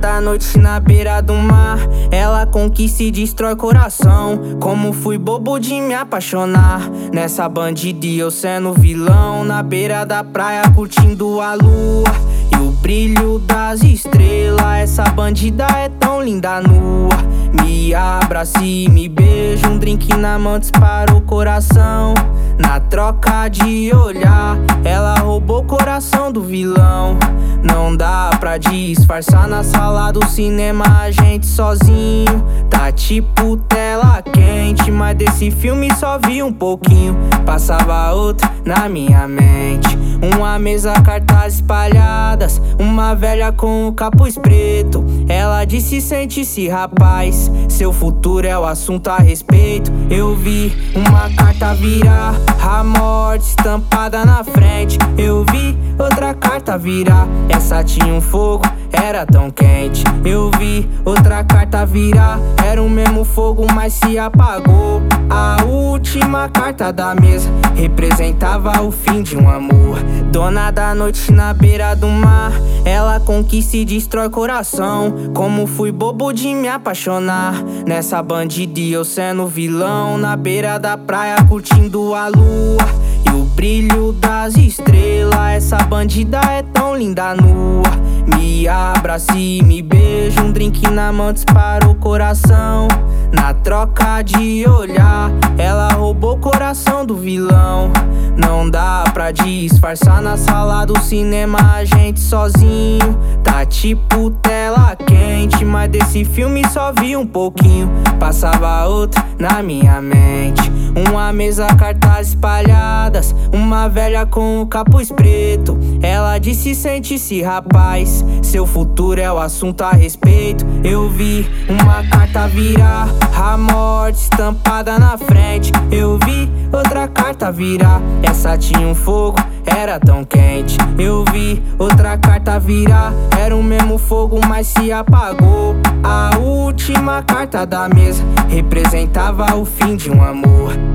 da noite na beira do mar, ela conquista e destrói coração. Como fui bobo de me apaixonar nessa bandida e eu sendo vilão. Na beira da praia curtindo a lua e o brilho das estrelas. Essa bandida é tão linda nua, me abraça e me beija. Um drink na mão dispara o coração. Na troca de olhar, ela roubou o coração do vilão. Não dá pra disfarçar, na sala do cinema a gente sozinho. Tá tipo tela quente, mas desse filme só vi um pouquinho. Passava outro na minha mente. Uma mesa, cartazes espalhadas, uma velha com o capuz preto. Ela disse: sente-se rapaz, seu futuro é o assunto a respeito. Eu vi uma carta virar, a morte estampada na frente. Eu vi outra carta virar, essa tinha um fogo, era tão quente. Eu vi outra carta virar, era o mesmo fogo, mas se apagou. A última carta da mesa representava o fim de um amor. Dona da noite na beira do mar, ela conquista e destrói coração. Como fui bobo de me apaixonar nessa bandida e eu sendo vilão. Na beira da praia curtindo a lua e o brilho das estrelas. Essa bandida é tão linda nua, me abraça e me beija. Um drink na mão dispara o coração. Na troca de olhar, ela roubou o coração do vilão. Não dá pra disfarçar, na sala do cinema a gente sozinho. Tá tipo tela quente, mas desse filme só vi um pouquinho. Passava outro na minha mente. Uma mesa, cartazes espalhadas, uma velha com o capuz preto. Ela disse: sente-se rapaz, seu futuro é o assunto a respeito. Eu vi uma carta virar, a morte estampada na frente. Eu vi outra carta virar, essa tinha um fogo, era tão quente. Eu vi outra carta virar, era o mesmo fogo, mas se apagou. A última carta da mesa representava o fim de um amor.